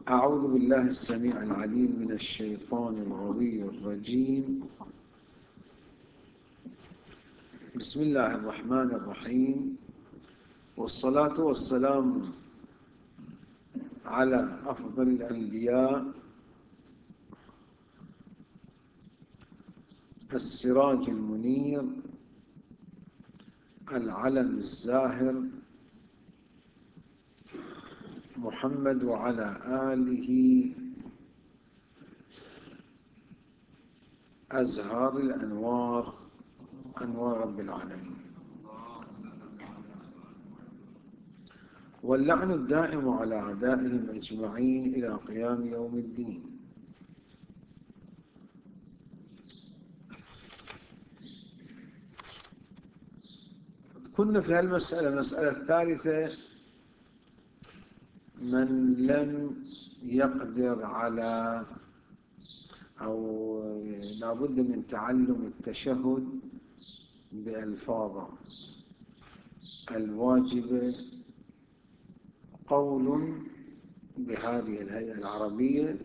أعوذ بالله السميع العليم من الشيطان الغوي الرجيم. بسم الله الرحمن الرحيم، والصلاة والسلام على أفضل الأنبياء السراج المنير العلم الزاهر محمد وعلى آله أزهار الأنوار أنوار رب العالمين، واللعن الدائم على أعدائهم أجمعين إلى قيام يوم الدين. كنا في هالمسألة المسألة الثالثة: من لم يقدر على أو لابد من تعلم التشهد بألفاظه الواجبة، قول بهذه الهيئة العربية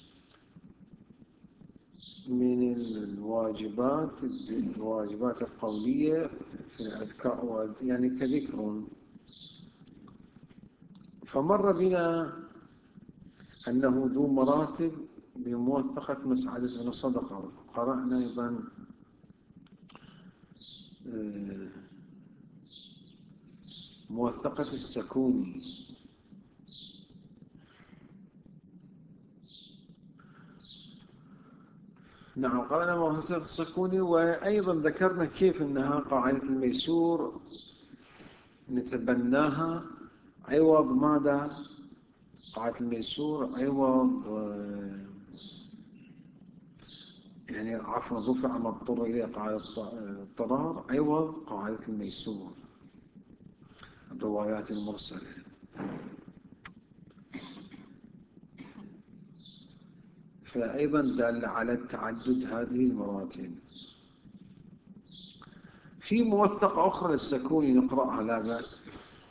من الواجبات القولية في الأذكار، يعني كذكر. فمر بنا أنه ذو مراتب بموثقة مسعدة بن الصدقة. قرأنا أيضا موثقة السكوني، نعم قرأنا موثقة السكوني، وأيضا ذكرنا كيف أنها قاعدة الميسور نتبناها عوض ماذا؟ قاعدة الميسور عوض يعني عفوا رفع ما اضطر إليه قاعدة الضرار عوض قاعدة الميسور الروايات المرسلة. فأيضا دل على تعدد هذه المراتب. في موثقة أخرى للسكوني نقرأها لا بأس،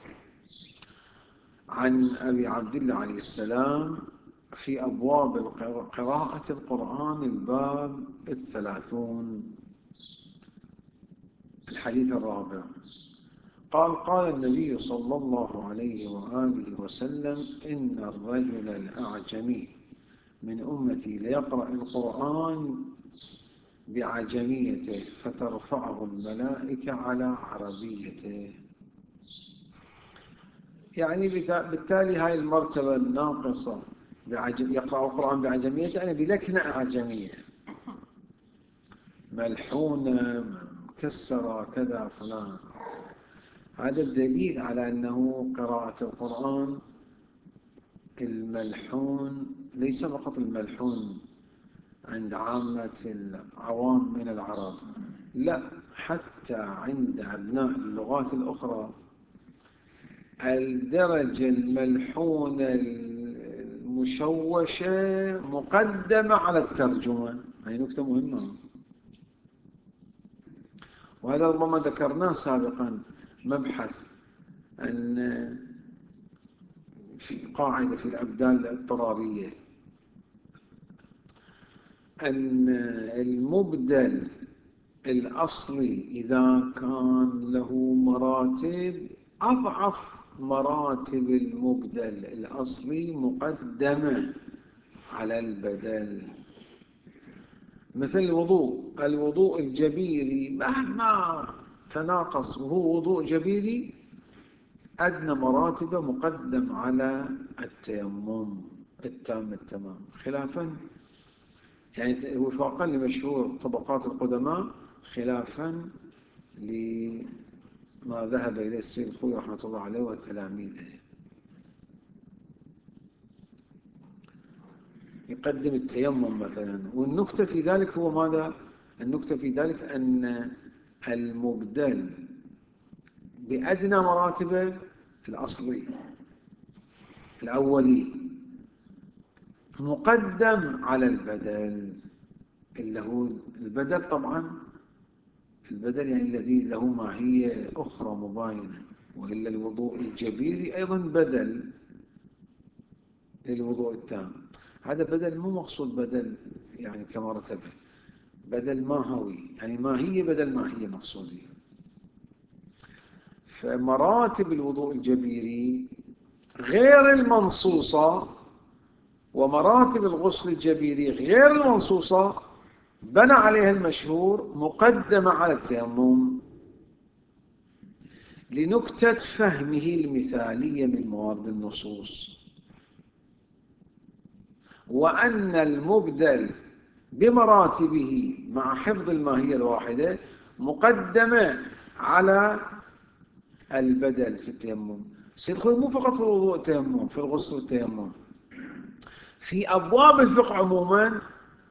عن أبي عبد الله عليه السلام في أبواب قراءة القرآن الباب 30 الحديث الرابع. قال النبي صلى الله عليه وآله وسلم: إن الرجل الأعجمي من أمتي ليقرأ القرآن بعجميته فترفعه الملائكة على عربيته. يعني بالتالي هاي المرتبة الناقصة يقرأ القرآن بعجميته، يعني بلكنة أعجمية ملحونة مكسرة كذا فلان. هذا الدليل على أنه قراءة القرآن الملحون ليس فقط الملحون عند عامة العوام من العرب، لا، حتى عند أبناء اللغات الأخرى الدرجة الملحونة المشوشة مقدمة على الترجمة. هذه نكتة مهمة، وهذا ربما ذكرناه سابقا. مبحث أن في قاعدة في الأبدال الاضطرارية أن المبدل الأصلي إذا كان له مراتب، أضعف مراتب المبدل الأصلي مقدمة على البدل. مثل الوضوء الجبيري مهما تناقص وهو وضوء جبيري أدنى مراتبه مقدم على التيمم التمام، خلافا يعني وفاقا لمشهور طبقات القدماء، خلافا لما ذهب إليه السيد الخوي رحمة الله عليه وتلاميذه. يقدم التيمم مثلا. والنكتة في ذلك هو ماذا؟ النكتة في ذلك أن المبدل بأدنى مراتبه الأصلي الأولي مقدم على البدل، اللي هو البدل طبعا البدل يعني الذي له ماهية أخرى مباينة، وإلا الوضوء الجبيري أيضا بدل للوضوء التام. هذا بدل مو مقصود بدل يعني كمرتبة، بدل ماهوي، يعني ماهية بدل ماهية مقصودية. فمراتب الوضوء الجبيري غير المنصوصة، ومراتب الغسل الجبيري غير المنصوصة بنى عليها المشهور مقدمة على التيمم لنكتة فهمه المثالية من موارد النصوص، وأن المبدل بمراتبه مع حفظ الماهية الواحدة مقدمة على البدل في التيمم. سيدخل مو فقط في الوضوء التيمم، في الغسل والتيمم، في أبواب الفقه عموما.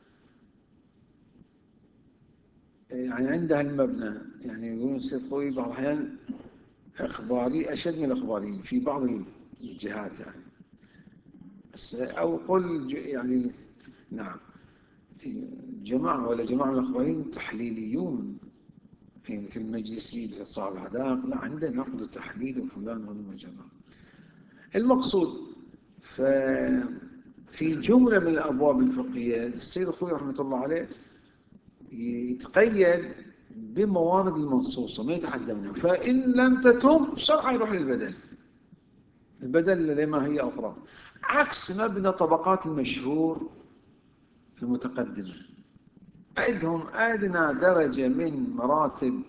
يعني عندها المبنى، يعني يقولون السيد خوي بعض الأحيان إخباري أشد من الإخباريين في بعض الجهات، يعني بس أو قل يعني نعم جماعة ولا جماعة من الإخباريين تحليليون، يعني مثل المجلسي مثل صاحب الحدائق، لا عنده نقد وتحليل وفلان وجماعة. المقصود في جملة من الأبواب الفقهية السيد الخوي رحمة الله عليه يتقيد بموارد المنصوصة ما يتعدى منها، فإن لم تتم شرعا يروح للبدل، البدل لما هي أخرى، عكس مبنى طبقات المشهور المتقدمة. عندهم أدنى درجة من مراتب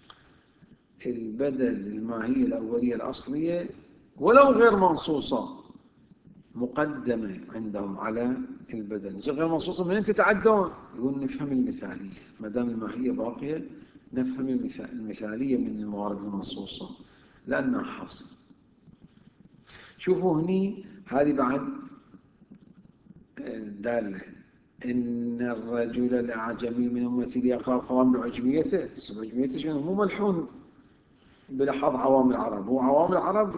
البدل الماهية الأولية الأصلية ولو غير منصوصة مقدمة عندهم على البدل. غير منصوصة من أنت تتعدون؟ يقول نفهم المثالية، ما دام الماهية باقية نفهم المثالية من الموارد المنصوصة لأنها حاصل. شوفوا هني هذه بعد دالة إن الرجل الأعجمي من أمتي ليقرأ القرآن بعجميته. بعجميته شنو؟ مو ملحون بلحظ عوام العرب، هو عوام العرب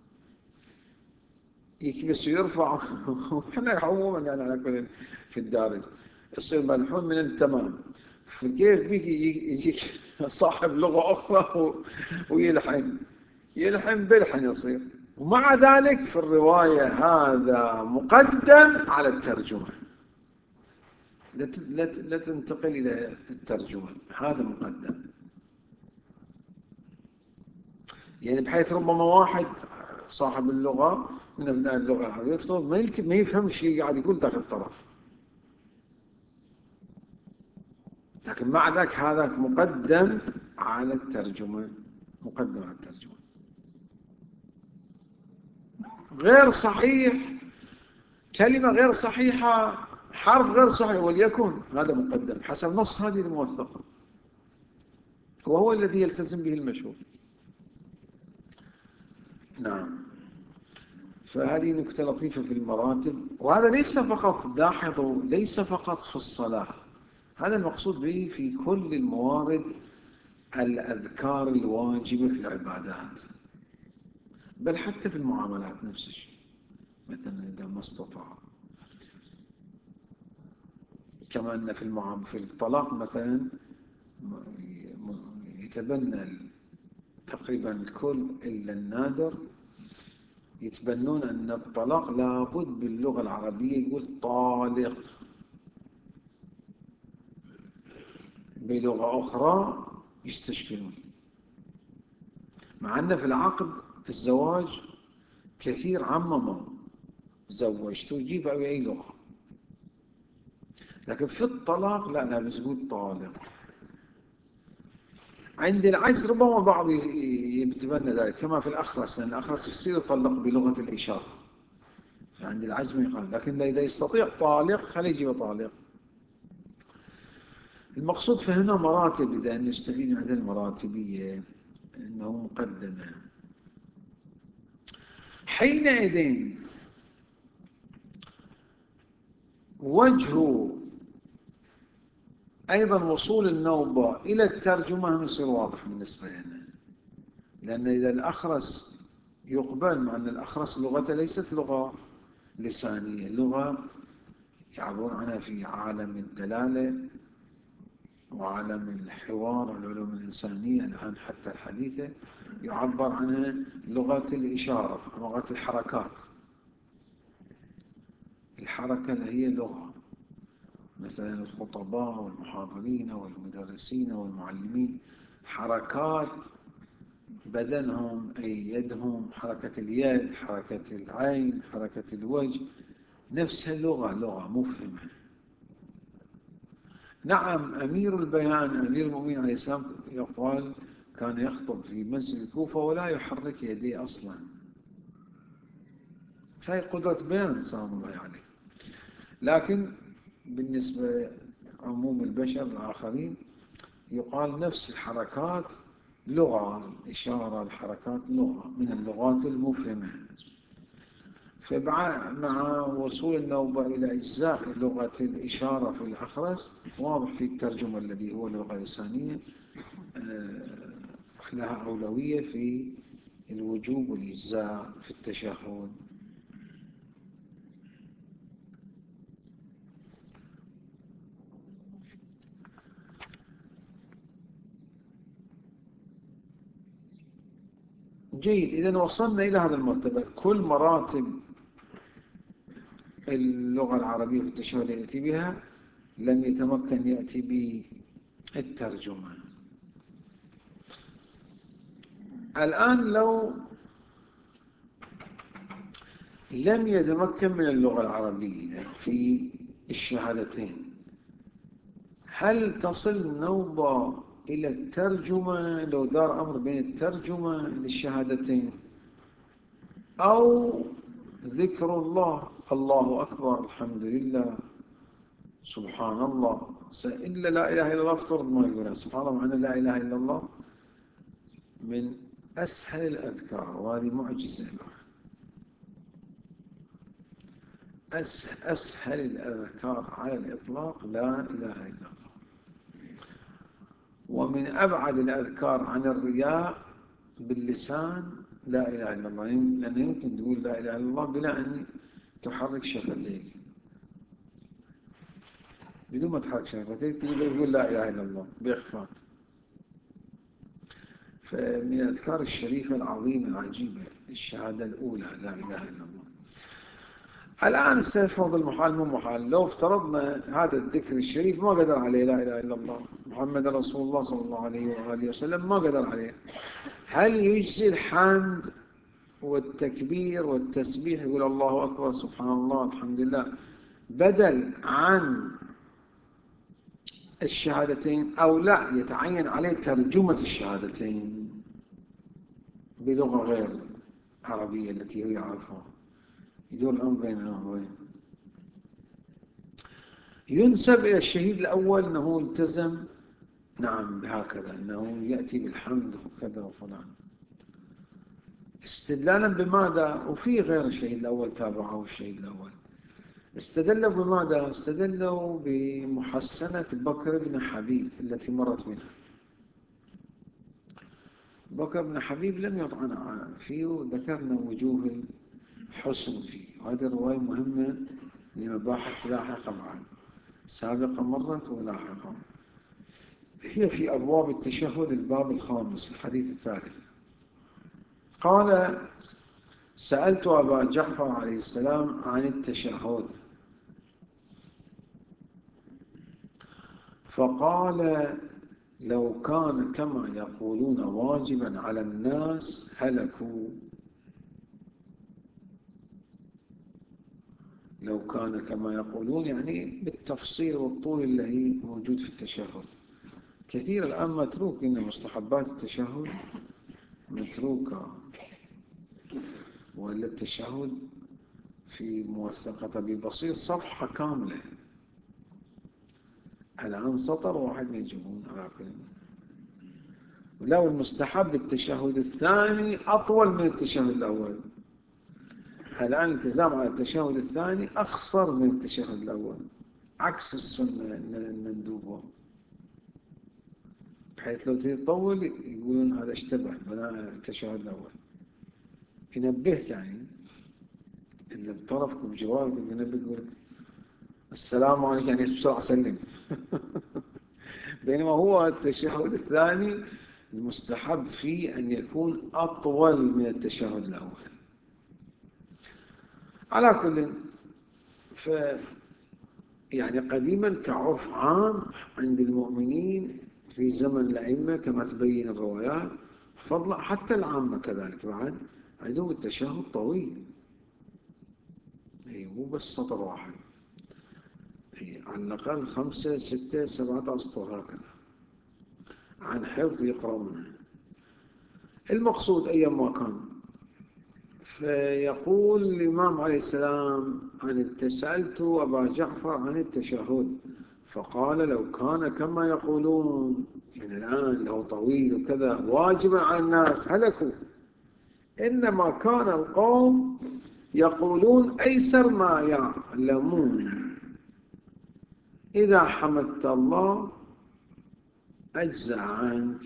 يكبس ويرفع احنا عموما يعني على كل في الدارج يصير ملحون من التمام. فكيف بيك يجيك صاحب لغة أخرى يلحن بلحن يصير. ومع ذلك في الرواية هذا مقدم على الترجمة، لا تنتقل إلى الترجمة، هذا مقدم. يعني بحيث ربما واحد صاحب اللغة من أبناء اللغة العربية يفترض ما يفهم شيء قاعد يقول ذاك الطرف، لكن مع ذلك هذا مقدم على الترجمة، مقدم على الترجمة. غير صحيح، كلمة غير صحيحة، حرف غير صحيح وليكن، هذا مقدم حسب نص هذه الموثقة، وهو الذي يلتزم به المشهور. نعم. فهذه نكتة لطيفة في المراتب، وهذا ليس فقط، لاحظوا ليس فقط في الصلاة، هذا المقصود به في كل الموارد الأذكار الواجبة في العبادات، بل حتى في المعاملات نفس الشيء. مثلا إذا ما استطاع، كما أن في الطلاق مثلا يتبنى تقريبا الكل إلا النادر يتبنون أن الطلاق لابد باللغة العربية يقول طالق، بلغة أخرى يستشكلون. مع أن في العقد الزواج كثير عمموا زوجت وجيب أي لغة، لكن في الطلاق لا بس يقول طالق. عند العجز ربما بعض يتبنى ذلك، كما في الأخرس، لأن الأخرس يصير يطلق بلغة الإشارة، فعند العجز ما يقال، لكن إذا يستطيع طالق خليه يجيب طالق. المقصود فهنا مراتب، إذا نستفيد من هذه المراتبية أنه مقدمة. حينئذ وجه أيضا وصول النوبة إلى الترجمة يصير واضح بالنسبة لنا، لأن إذا الأخرس يقبل، مع أن الأخرس لغته ليست لغة لسانية، لغة يعبرون عنها في عالم الدلالة وعالم الحوار والعلوم الإنسانية الآن حتى الحديثة يعبر عنها لغة الإشارة، لغة الحركات. الحركة هي لغة. مثلا الخطباء والمحاضرين والمدرسين والمعلمين حركات بدنهم، أي يدهم، حركة اليد، حركة العين، حركة الوجه، نفسها لغة مفهمة. نعم، أمير البيان أمير المؤمنين عليه السلام يقال كان يخطب في مسجد الكوفة ولا يحرك يديه أصلا. هاي قدرة بيان سلام الله عليه. لكن بالنسبة عموم البشر الآخرين يقال نفس الحركات لغة، الإشارة، الحركات لغة من اللغات المفهمة. مع وصول النوبة إلى أجزاء لغة الإشارة في الأخرس، واضح في الترجمة الذي هو اللغة اللسانية لها أولوية في الوجوب والإجزاء في التشهد. جيد، إذن وصلنا إلى هذا المرتبة. كل مراتب اللغة العربية في التشهد يأتي بها، لم يتمكن يأتي بالترجمة. الآن لو لم يتمكن من اللغة العربية في الشهادتين، هل تصل النوبة إلى الترجمة لو دار أمر بين الترجمة للشهادتين، أو ذكر الله، الله أكبر، الحمد لله، سبحان الله، إلا لا إله إلا الله افترض ما يقولها سبحان الله، معنى لا إله إلا الله من أسهل الأذكار، وهذه معجزة. أسهل الأذكار على الإطلاق لا إله إلا الله، ومن أبعد الأذكار عن الرياء باللسان لا إله إلا الله، لأن يمكن تقول لا إله إلا الله بلا أن تحرك شفتيك، بدون ما تحرك شفتيك تقول لا إله إلا الله بإخفات. فمن الأذكار الشريفة العظيمة العجيبة الشهادة الأولى لا إله إلا الله. الآن استفرض المحال مو محال، لو افترضنا هذا الذكر الشريف ما قدر عليه لا إله إلا الله محمد رسول الله صلى الله عليه وآله وسلم، ما قدر عليه، هل يجزي الحمد والتكبير والتسبيح يقول الله أكبر سبحان الله الحمد لله بدل عن الشهادتين، أو لا يتعين عليه ترجمة الشهادتين بلغة غير عربية التي هو يعرفها؟ يدور الأمر بين الأمرين. ينسب إلى الشهيد الأول أنه التزم، نعم بهكذا، أنه يأتي بالحمد وكذا وفلان، استدلالا بماذا؟ وفي غير الشهيد الأول تابعه الشهيد الأول، استدلوا بماذا؟ استدلوا بمحسنة بكر بن حبيب التي مرت منها. بكر بن حبيب لم يطعن فيه، وذكرنا وجوه الحسن فيه، وهذه الرواية مهمة لمباحث لاحقة معنا، سابقا مرت ولاحقا. هي في أبواب التشهد الباب الخامس الحديث الثالث. قال: سألت أبا جعفر عليه السلام عن التشهد، فقال: لو كان كما يقولون واجبا على الناس هلكوا. لو كان كما يقولون يعني بالتفصيل والطول الذي موجود في التشهد. كثير الآن متروك، إن مستحبات التشهد متروكة، وإلا التشهد في موثقة ببسيط صفحة كاملة، الآن سطر واحد ما يجيبون على كل. ولو المستحب التشهد الثاني أطول من التشهد الأول، الآن الالتزام على التشهد الثاني أخصر من التشهد الأول، عكس السنة المندوبة، بحيث لو تطول يقولون هذا اشتبه بناء التشهد الأول. ينبهك يعني اللي بطرفك وبجوارك ينبهك يقول السلام عليكم، يعني بسرعة سلم. بينما هو التشهد الثاني المستحب فيه أن يكون أطول من التشهد الأول. على كل، يعني قديما كعرف عام عند المؤمنين في زمن الأئمة كما تبين الروايات، فضلا حتى العامة كذلك بعد عندهم التشهد طويل، مو بس سطر واحد، على الأقل 5 6 7 أسطر هكذا عن حفظ يقرؤونها. المقصود أيام ما كان، فيقول الإمام عليه السلام سألت أبا جعفر عن التشهد فقال لو كان كما يقولون، يعني الآن له طويل وكذا واجبا على الناس هلكوا، إنما كان القوم يقولون أيسر ما يعلمون إذا حمدت الله أجزع عنك،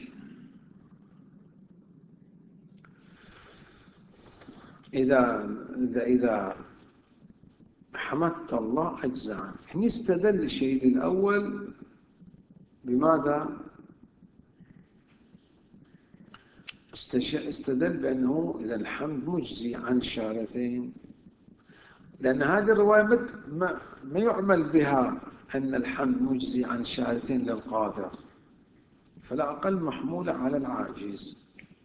إذا حمدت الله أجزع عنك. هنا استدل الشيء الأول بماذا؟ استدل بأنه إذا الحمد مجزي عن الشهادتين، لأن هذه الرواية ما يعمل بها أن الحمد مجزي عن الشهادتين للقادر، فلا أقل محمولة على العاجز،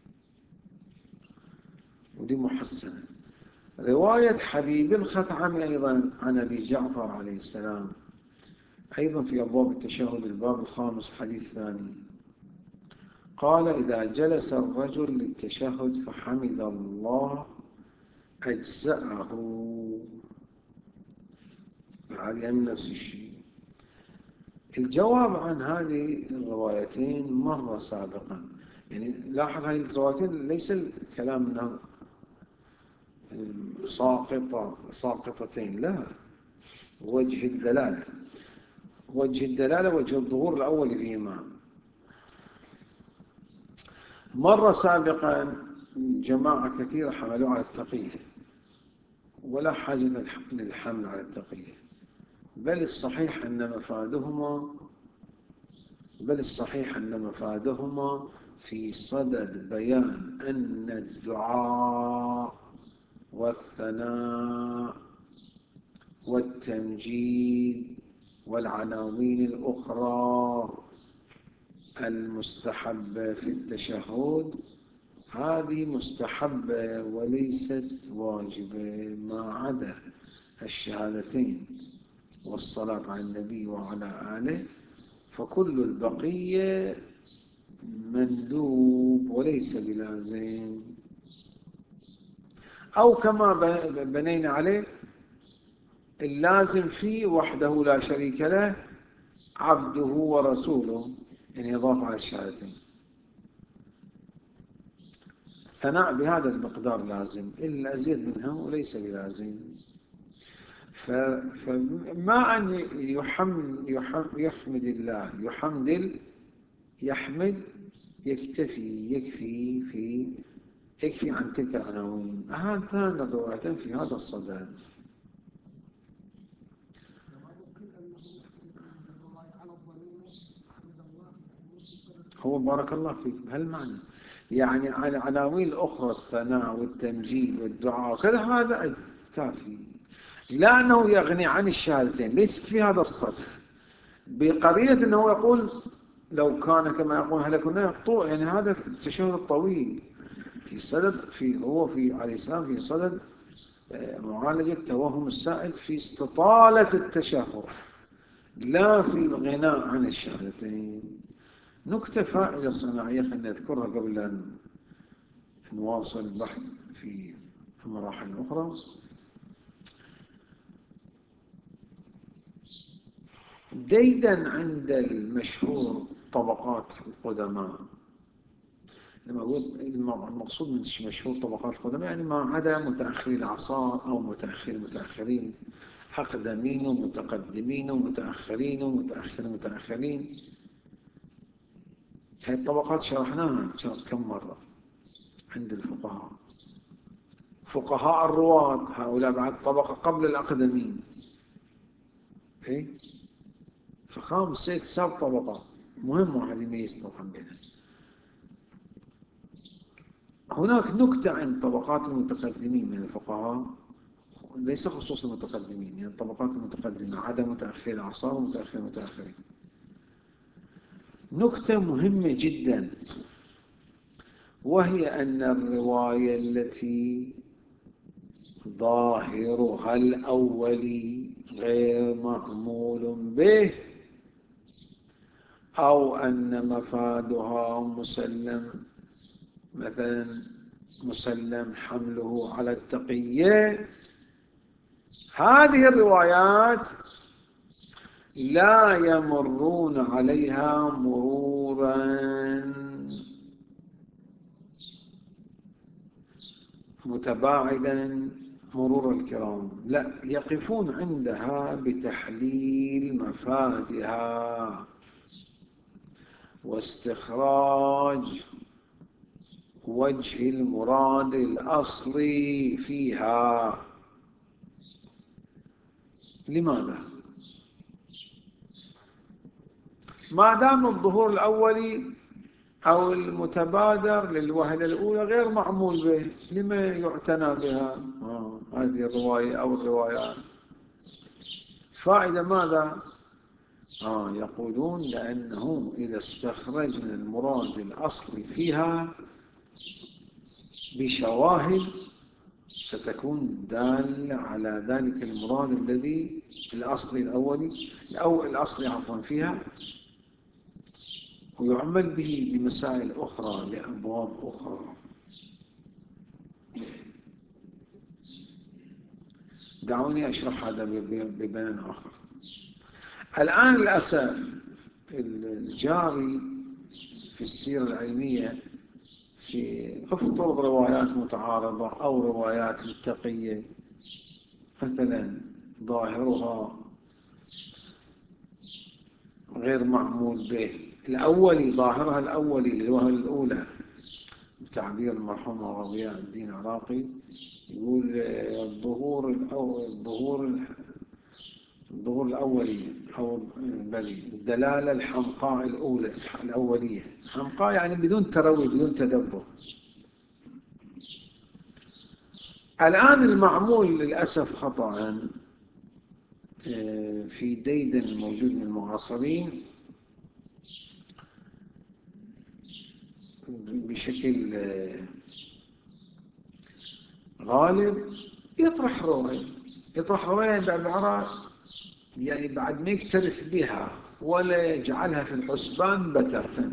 ودي محسنة. رواية حبيب الخثعمي أيضا عن أبي جعفر عليه السلام أيضا في أبواب التشهد الباب الخامس حديث ثاني، قال إذا جلس الرجل للتشهد فحمد الله أجزأه، هذه من نفس الشيء. الجواب عن هذه الروايتين مرة سابقا، يعني لاحظ هذه الروايتين ليس الكلام أنها ساقطتين، لا، وجه الدلالة وجه الظهور الأول فيهما. مرة سابقا جماعة كثيرة حملوا على التقية، ولا حاجة للحمل على التقية، بل الصحيح أن مفادهما في صدد بيان أن الدعاء والثناء والتمجيد والعناوين الأخرى المستحبة في التشهد هذه مستحبة وليست واجبة، ما عدا الشهادتين والصلاة على النبي وعلى آله، فكل البقية مندوب وليس بلازم. أو كما بنينا عليه اللازم فيه وحده لا شريك له عبده ورسوله، يعني يضاف على الشهادتين. الثناء بهذا المقدار لازم، إلا أزيد منها وليس بلازم. فما أن يحمد الله يحمد يكفي عن تلك العناوين. هاتان الروايتين في هذا الصدد. هو بارك الله فيك بهالمعنى، يعني على عناوين الأخرى الثناء والتمجيد والدعاء وكذا هذا كافي، لا أنه يغني عن الشهادتين، ليست في هذا الصدد، بقرينة أنه يقول لو كان كما يقول هلكنا طوع، يعني هذا التشهد الطويل هو عليه السلام في صدد معالجة توهم السائل في استطالة التشهد، لا في الغناء عن الشهادتين. نكتة فائدة صناعية خلينا نذكرها قبل أن نواصل البحث في مراحل أخرى. ديدا عند المشهور طبقات القدماء، لما أقول المقصود من مشهور طبقات القدماء يعني ما عدا متأخري العصار أو متأخرين، أقدمين ومتقدمين ومتأخرين ومتأخرين. هذه الطبقات شرحناها كم مرة عند الفقهاء. فقهاء الرواة هؤلاء بعد طبقة قبل الأقدمين، فخامس سيد ساب طبقات، مهم واحد يميز طبعا بينها. هناك نكتة عند طبقات المتقدمين من الفقهاء، ليس خصوص المتقدمين، يعني الطبقات المتقدمة عدا متأخر الأعصار ومتأخر المتأخرين. نكتة مهمة جدا، وهي أن الرواية التي ظاهرها الأولي غير معمول به، أو أن مفادها مسلم، مثلا مسلم حمله على التقية، هذه الروايات لا يمرون عليها مرورا متباعدا مرور الكرام، لا، يقفون عندها بتحليل مفادها واستخراج وجه المراد الأصلي فيها. لماذا؟ ما دام الظهور الأولي أو المتبادر للوهلة الأولى غير معمول به، لما يعتنى بها هذه الرواية أو الروايات؟ فائدة ماذا؟ يقولون لأنه إذا استخرجنا المراد الأصلي فيها بشواهد ستكون دالة على ذلك المراد الذي الأصلي الأولي أو الأصلي عفوا فيها، ويعمل به لمسائل أخرى لأبواب أخرى. دعوني أشرح هذا ببيان آخر. الآن للأسف الجاري في السيرة العلمية في افترض روايات متعارضة أو روايات متقية، مثلا ظاهرها غير معمول به، الأولي ظاهرها الأولي للوهلة الأولى بتعبير المرحوم رضياء الدين العراقي، يقول الظهور الأولي أو الدلالة الحمقاء الأولية، حمقاء يعني بدون تروي بدون تدبر. الآن المعمول للأسف خطأ في ديدن الموجود من المعاصرين بشكل غالب، يطرح رواية بعبارة يعني بعد ما يكترث بها ولا يجعلها في الحسبان بتاتا،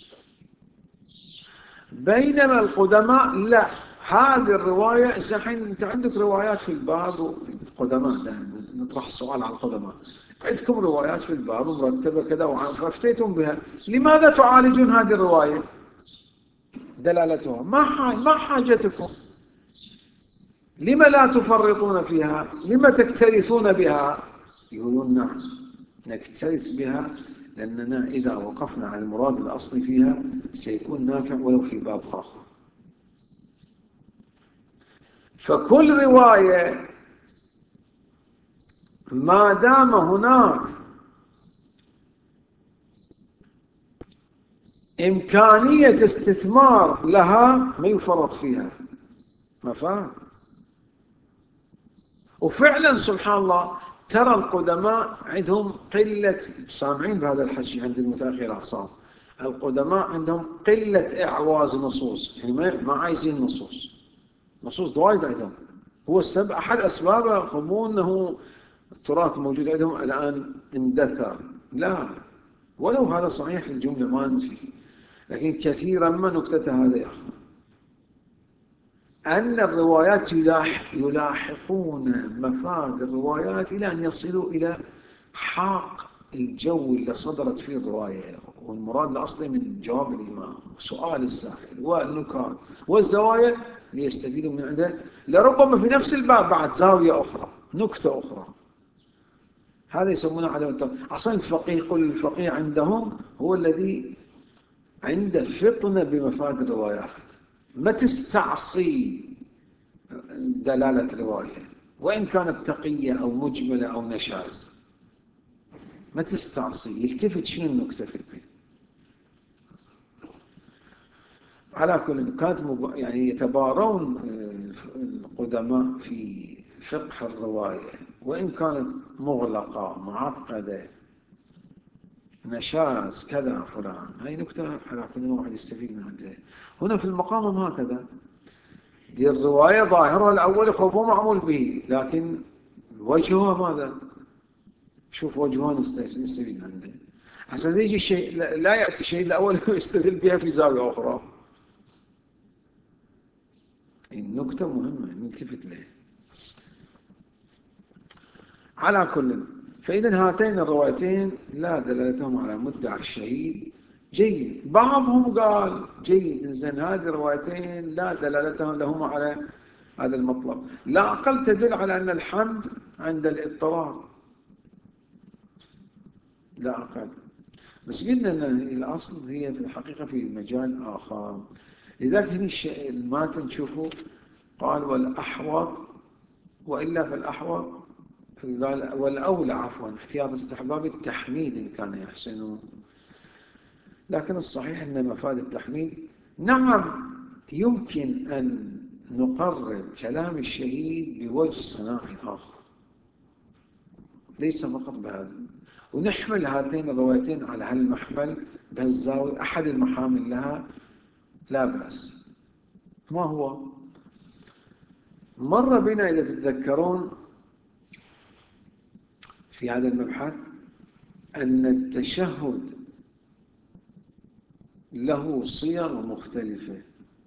بينما القدماء لا، هذه الرواية الحين أنت عندك روايات في الباب القدماء، دائما نطرح السؤال على القدماء، عندكم روايات في الباب مرتبة كذا فافتيتم بها، لماذا تعالجون هذه الرواية؟ دلالتها ما حاجتكم؟ لما لا تفرطون فيها؟ لما تكترثون بها؟ يقولون نعم، نكترث بها لأننا إذا وقفنا على المراد الأصلي فيها سيكون نافع ولو في باب آخر. فكل رواية ما دام هناك إمكانية استثمار لها ما يفرط فيها، مفهوم؟ وفعلا سبحان الله ترى القدماء عندهم قلة، سامعين بهذا الحكي عند المتأخر الأعصار، القدماء عندهم قلة إعواز نصوص، يعني ما عايزين نصوص وايد عندهم. هو السبب أحد أسبابه خمون أنه التراث موجود عندهم الآن اندثر، لا، ولو هذا صحيح في الجملة ما نفي، لكن كثيرا ما نكتة هذا يا أخي أن الروايات يلاحقون مفاد الروايات إلى أن يصلوا إلى حاق الجو اللي صدرت فيه الرواية، والمراد الأصلي من جواب الإمام وسؤال السائل والنكات والزوايا ليستفيدوا من عندها، لربما في نفس الباب بعد زاوية أخرى نكتة أخرى. هذا يسمونه عدم التوازن. أصلا الفقيه عندهم هو الذي عنده فطنة بمفاد الروايات، ما تستعصي دلالة الرواية وإن كانت تقية أو مجملة أو نشاز، ما تستعصي، يلتفت شنو النكتة في البيت. على كل كانت يعني يتبارون القدماء فقه الرواية وإن كانت مغلقة معقدة نشاز كذا فلان، هاي نكتة على كل واحد يستفيد من عندها. هنا في المقام هكذا دي الرواية ظاهرها الأول خوفه معمول به، لكن وجهها ماذا؟ شوف وجهها نستفيد عنده عشان يجي الشيء لا يأتي الشيء الأول ويستدل بها في زاوية أخرى. النكتة مهمة نلتفت لها. على كل، فإذا هاتين الروايتين لا دلالتهم على مدعى الشهيد جيد. بعضهم قال جيد إنزين هذه الروايتين لا دلالتهم لهما على هذا المطلب، لا أقل تدل على أن الحمد عند الاضطرار، لا أقل. بس قلنا أن الأصل هي في الحقيقة في مجال آخر. لذلك هنا ما تنشوفوا قال والأحوط، وإلا فالأحوط قال والأولى عفوا احتياط استحباب التحميد إن كان يحسنون. لكن الصحيح أن مفاد التحميد نعم يمكن أن نقرب كلام الشهيد بوجه صناعي آخر ليس فقط بهذا، ونحمل هاتين الروايتين على هالمحمل بهالزاوية أحد المحامل لها لا بأس. ما هو؟ مر بنا إذا تتذكرون في هذا المبحث أن التشهد له صيغ مختلفة،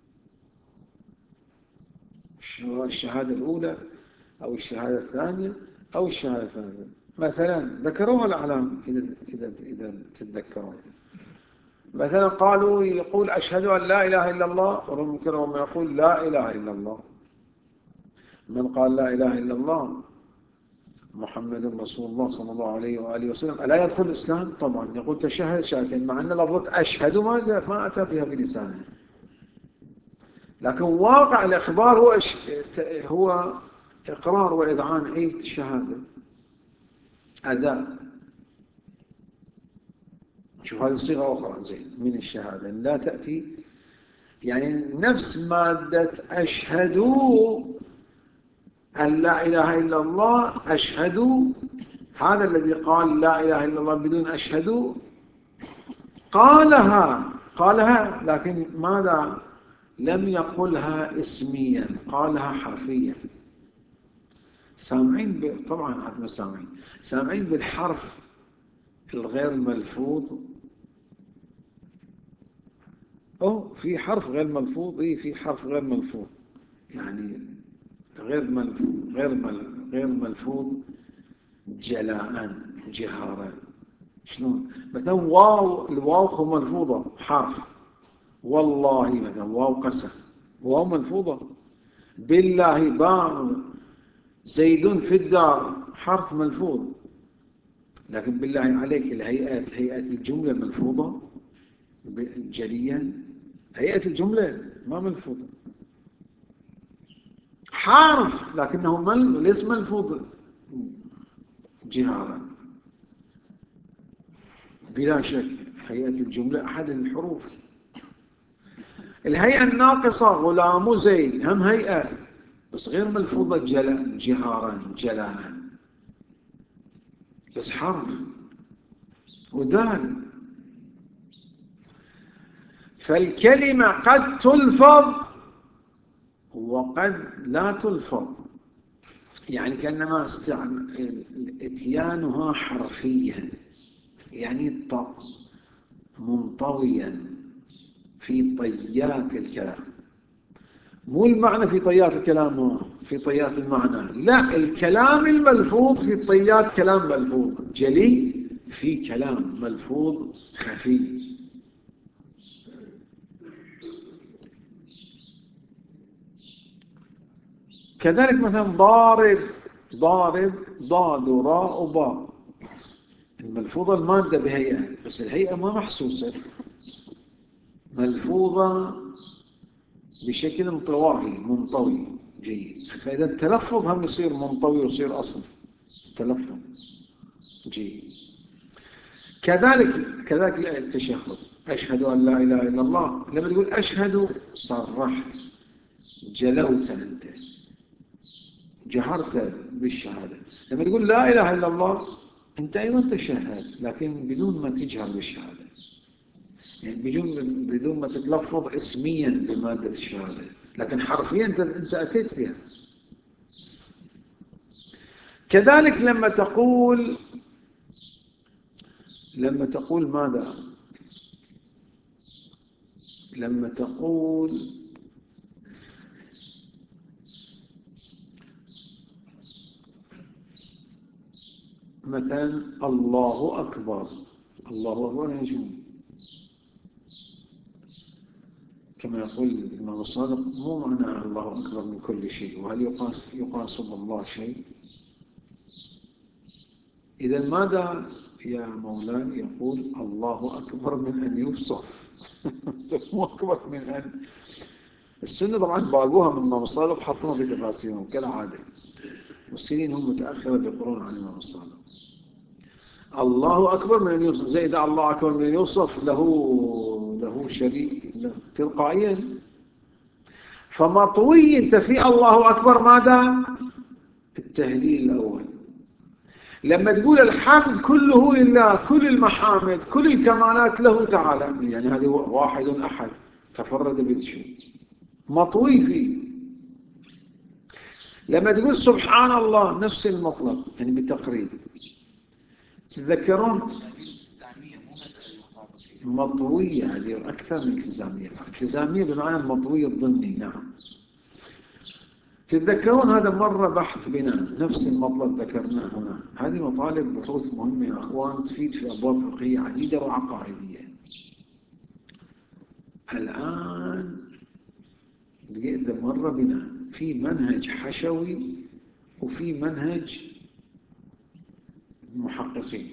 الشهادة الأولى أو الشهادة الثانية أو الشهادة الثالثة. مثلا ذكروها الأعلام إذا تتذكرون، مثلا قالوا يقول أشهد أن لا إله إلا الله، ومن يقول لا إله إلا الله. من قال لا إله إلا الله محمد رسول الله صلى الله عليه وآله وسلم ألا يدخل الإسلام؟ طبعا يقول تشهد شهادتين، مع أن لفظة أشهد ما أتى بها في لسانه، لكن واقع الإخبار هو إقرار وإذعان أي الشهادة أداء. شوف هذه صيغة أخرى زين من الشهادة لا تأتي، يعني نفس مادة أشهد أن لا إله إلا الله، أشهد هذا الذي قال لا إله إلا الله بدون أشهد قالها لكن ماذا؟ لم يقلها اسميا، قالها حرفيا. سامعين طبعا عدم سامعين بالحرف الغير ملفوظ. في حرف غير ملفوظ، في حرف غير ملفوظ، يعني غير ملفوظ جلاء جهارا. شلون؟ مثلا الواو ملفوظة حرف، والله مثلا واو قسم واو ملفوظة، بالله باء، زيد في الدار حرف ملفوظ، لكن بالله عليك هيئة الجملة ملفوظة جليا، هيئة الجملة ما ملفوظة، حرف لكنه ليس ملفوظ جهارا بلا شك. هيئة الجملة أحد الحروف. الهيئة الناقصة غلام زيد هم هيئة بس غير ملفوظة جهارا جلالا، بس حرف ودال. فالكلمة قد تلفظ وقد لا تلفظ، يعني كأنما اتيانها حرفيا، يعني منطويا في طيات الكلام، مو المعنى في طيات الكلام في طيات المعنى، لا الكلام الملفوظ في طيات كلام ملفوظ جلي، في كلام ملفوظ خفي. كذلك مثلا ضارب ضاد وراء وباء، الملفوظة المادة بهيئة بس الهيئة ما محسوسة، ملفوظة بشكل منطوي جيد. فإذا التلفظ هم يصير منطوي ويصير أصل تلفظ جيد. كذلك التشهد، أشهد أن لا إله إلا الله، لما تقول أشهد صرحت جلوت أنت جهرت بالشهادة. لما تقول لا إله إلا الله أنت أيضا تشهد، لكن بدون ما تجهر بالشهادة، يعني بدون ما تتلفظ اسميا بمادة الشهادة، لكن حرفيا أنت أتيت بها. كذلك لما تقول ماذا؟ لما تقول مثلا الله أكبر، الله أكبر نجوم، كما يقول الإمام الصادق مو معنى الله أكبر من كل شيء، وهل يقاس بالله شيء؟ إذا ماذا يا مولاي؟ يقول الله أكبر من أن يوصف مو أكبر من أن. السنة طبعا باقوها من الإمام الصادق حطوها في تفاسيرهم كالعادة، والسنين هم متأخرة بقرون عن الإمام الصادق. الله أكبر من أن يوصف، زي إذا الله أكبر من أن يوصف له شريك تلقائيا. فمطوي أنت في الله أكبر ماذا؟ التهليل الأول. لما تقول الحمد كله لله، كل المحامد كل الكمالات له تعالى، يعني هذا واحد أحد تفرد بالشيء مطوي فيه. لما تقول سبحان الله نفس المطلب، يعني بتقريب. تتذكرون مطوية هذه أكثر من التزامية. التزامية بمعنى المطوية الضمني. نعم. تتذكرون هذا مرة بحث بنا نفس المطلب ذكرناه هنا. هذه مطالب بحوث مهمة يا أخوان، تفيد في أبواب فقهية عديدة وعقائدية. الآن لقيت مرة بنا في منهج حشوي وفي منهج محققين.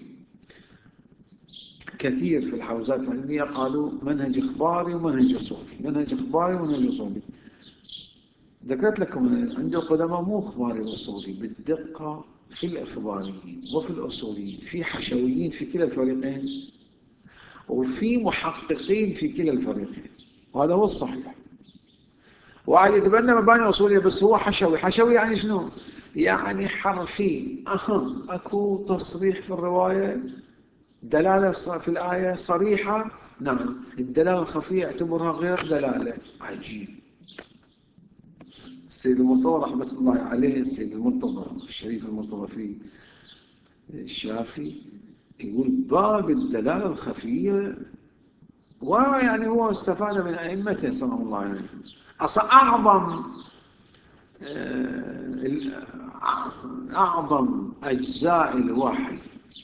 كثير في الحوزات العلمية قالوا منهج إخباري ومنهج أصولي، منهج إخباري ومنهج أصولي. ذكرت لكم عند القدماء مو إخباري وأصولي بالدقة، في الإخباريين وفي الأصوليين، في حشويين في كلا الفريقين، وفي محققين في كلا الفريقين، وهذا هو الصحيح. واحد يتبنى مباني أصولية بس هو حشوي. حشوي يعني شنو؟ يعني حرفي. أكو تصريح في الرواية، دلالة في الآية صريحة، نعم، الدلالة الخفية اعتبرها غير دلالة. عجيب. السيد المرتضى رحمة الله عليه، السيد المرتضى الشريف المرتضى في الشافي، يقول باب الدلالة الخفية، ويعني هو استفاد من أئمته صلى الله عليه وسلم. أصلا أعظم أجزاء الوحي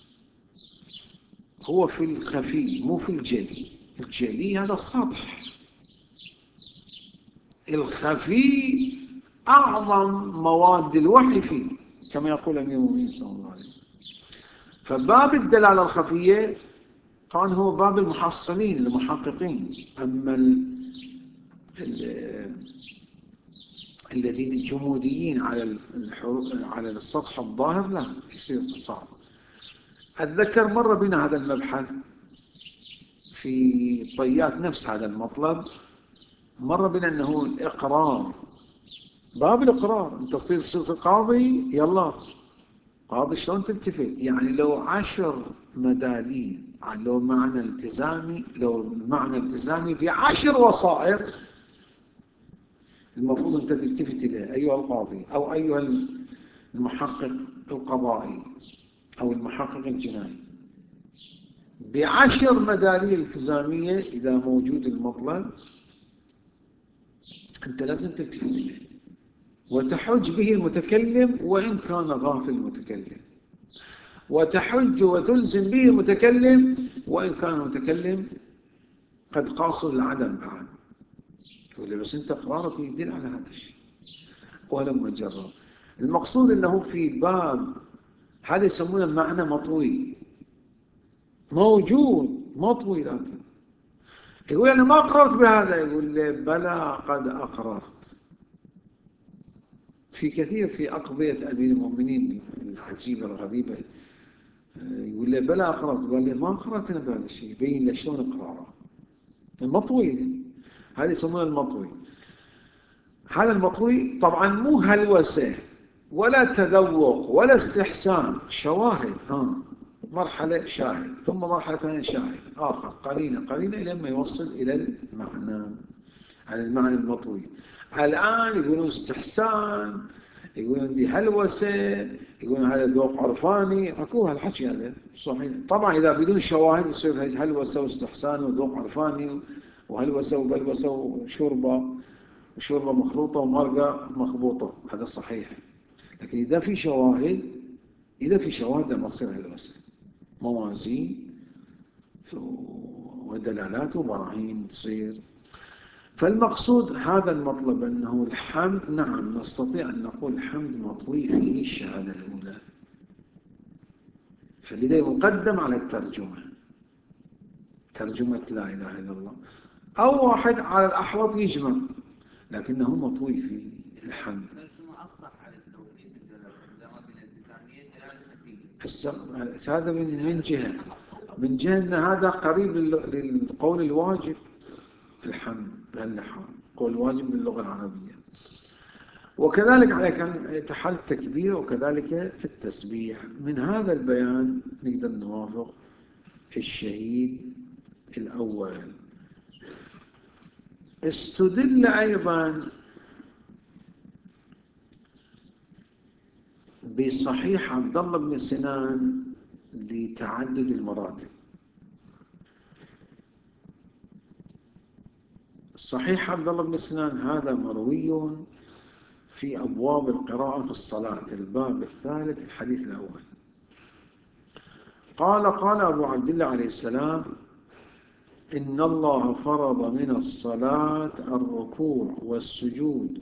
هو في الخفي مو في الجلي. الجلي هذا السطح، الخفي أعظم مواد الوحي فيه، كما يقول أمير المؤمنين صلى الله عليه وسلم. فباب الدلالة الخفية كان هو باب المحصلين المحققين. أما الذين الجموديين على السطح الظاهر لا، يصير صعب. أتذكر مرة بنا هذا المبحث في طيات نفس هذا المطلب، مرة بنا أنه الإقرار، باب الإقرار. أنت تصير قاضي، يلا قاضي شلون تلتفت؟ يعني لو 10 مداليل، لو معنى التزامي، لو المعنى التزامي ب10 وصائر، المفروض أنت تلتفت إليه أيها القاضي أو أيها المحقق القضائي أو المحقق الجنائي. ب10 مداليل التزامية إذا موجود المطلب أنت لازم تلتفت إليه وتحج به المتكلم وإن كان غافل المتكلم، وتحج وتلزم به المتكلم وإن كان المتكلم قد قاصد العدم بعد. يقول لي بس أنت قرارك يدل على هذا الشيء ولم أجرب. المقصود أنه في باب هذا يسمونه المعنى مطوي، موجود مطوي. لكن يقول أنا ما أقررت بهذا، يقول لي بلى قد أقررت. في كثير في أقضية أمير المؤمنين العجيبة الغريبة يقول لي بلى أقررت، قال لي ما أقررت أنا بهذا الشيء، يبين لي شلون إقراره. المطوي هذا يسمونه المطوي. هذا المطوي طبعا مو هلوسة، ولا تذوق ولا استحسان، شواهد. مرحلة شاهد، ثم مرحلة ثانية شاهد آخر، قليلا قليلا لما يوصل إلى المعنى، على المعنى المطوي. الآن يقولون استحسان، يقولون دي هلوسة، يقولون هذا ذوق عرفاني، أكو هالحكي هذا صحيح. طبعا إذا بدون شواهد يصير هلوسة واستحسان وذوق عرفاني وهلوسة وبلوسة وشوربة مخلوطة ومرقة مخبوطة، هذا صحيح. لكن إذا في شواهد، ما تصير هلوسة، موازين ودلالات وبراهين تصير. فالمقصود هذا المطلب، أنه الحمد، نعم نستطيع أن نقول الحمد مطوي فيه الشهادة الأولى، فلذا يقدم على الترجمة، ترجمة لا إله إلا الله. أو واحد على الأحوط يجمع، لكنه مطوي فيه الحمد. هذا من جهة، أن هذا قريب للقول الواجب، الحمد بهالنحو قول واجب باللغة العربية. وكذلك على كان يتحل التكبير، وكذلك في التسبيح. من هذا البيان نقدر نوافق الشهيد الأول. استدل أيضا بصحيح عبد الله بن سنان لتعدد المراتب. صحيح عبد الله بن سنان هذا مروي في أبواب القراءة في الصلاة، الباب الثالث الحديث الأول. قال أبو عبد الله عليه السلام: إن الله فرض من الصلاة الركوع والسجود،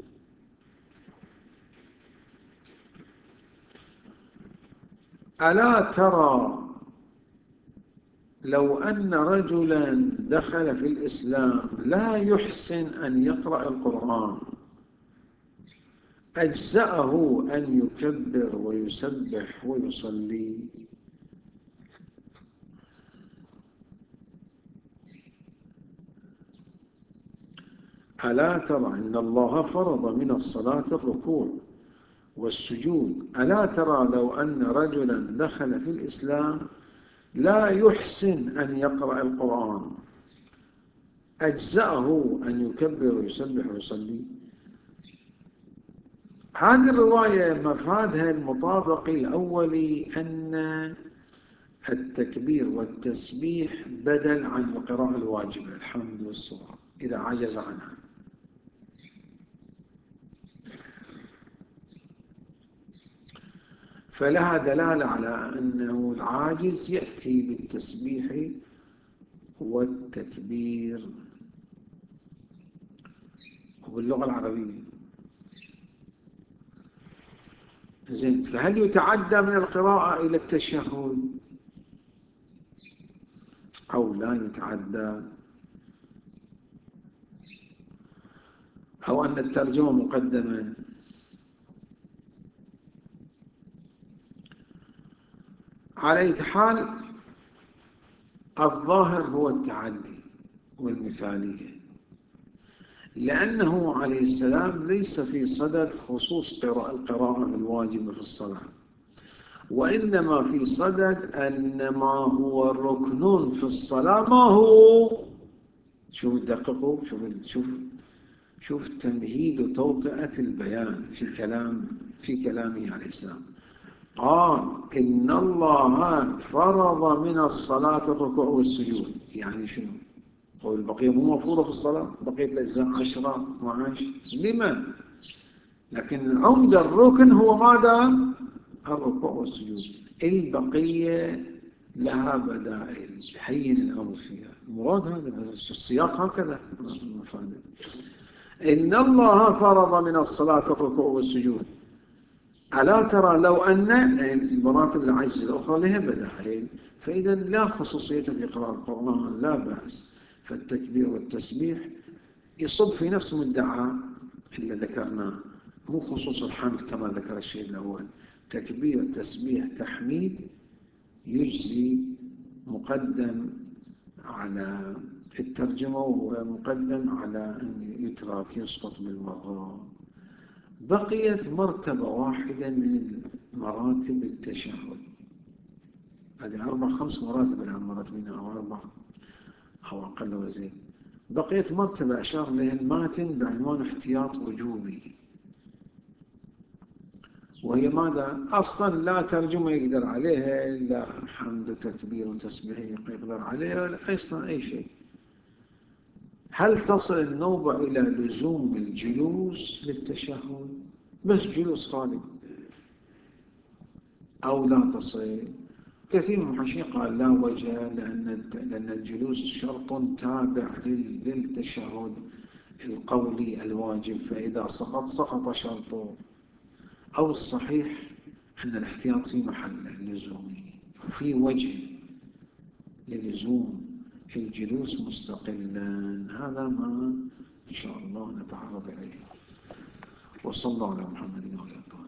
ألا ترى لو أن رجلا دخل في الإسلام لا يحسن أن يقرأ القرآن أجزأه أن يكبر ويسبح ويصلي؟ ألا ترى إن الله فرض من الصلاة الركوع والسجود، ألا ترى لو أن رجلا دخل في الإسلام لا يحسن أن يقرأ القرآن أجزأه أن يكبر ويسبح ويصلي؟ هذه الرواية مفادها المطابق الأولي، أن التكبير والتسبيح بدل عن القراءة الواجبة الحمد والسورة إذا عجز عنها. فلها دلالة على أنه العاجز يأتي بالتسبيح والتكبير باللغة العربية. زين، فهل يتعدى من القراءة إلى التشهد أو لا يتعدى، أو أن الترجمة مقدمة؟ على أي حال الظاهر هو التعدي والمثالية، لأنه عليه السلام ليس في صدد خصوص القراءة الواجبة في الصلاة، وإنما في صدد أن ما هو ركن في الصلاة ما هو. شوف دققوا، شوف تمهيد وتوطئة البيان في كلامه عليه السلام. قال: إن الله فرض من الصلاة الركوع والسجود. يعني شنو؟ هو البقية مو مفروضة في الصلاة، بقية الأجزاء 10 12 لما؟ لكن عمد الركن هو ماذا؟ الركوع والسجود. البقية لها بدائل حين الأمر فيها. المراد هذا السياق هكذا مفاده. إن الله فرض من الصلاة الركوع والسجود، ألا ترى لو أن مراتب العجز الأخرى لها بدائل، فإذا لا خصوصية في قراءة القرآن لا بأس. فالتكبير والتسبيح يصب في نفس مدعى اللي ذكرناه، مو خصوص الحمد كما ذكر الشيء الأول. تكبير تسبيح تحميد يجزي، مقدم على الترجمة ومقدم على أن يترك يسقط بالمرة. بقيت مرتبة واحدة من مراتب التشهد. هذه 4-5 مراتب الآن مرت منها، أو 4 أو أقل وزيد. بقيت مرتبة أشار لها الماتن بعنوان احتياط وجوبي، وهي ماذا؟ أصلا لا ترجمة يقدر عليها، لا حمد وتكبير وتسبيح يقدر عليها، ولا أصلا أي شيء. هل تصل النوبة إلى لزوم الجلوس للتشهد؟ بس جلوس خالي، أو لا تصل؟ كثير من المحشين قال لا وجه، لأن الجلوس شرط تابع للتشهد القولي الواجب، فإذا سقط شرطه. أو الصحيح أن الاحتياط في محل اللزوم، في وجه للزوم الجلوس مستقلا. هذا ما إن شاء الله نتعرض إليه. وصلى الله على محمد وعلى آله.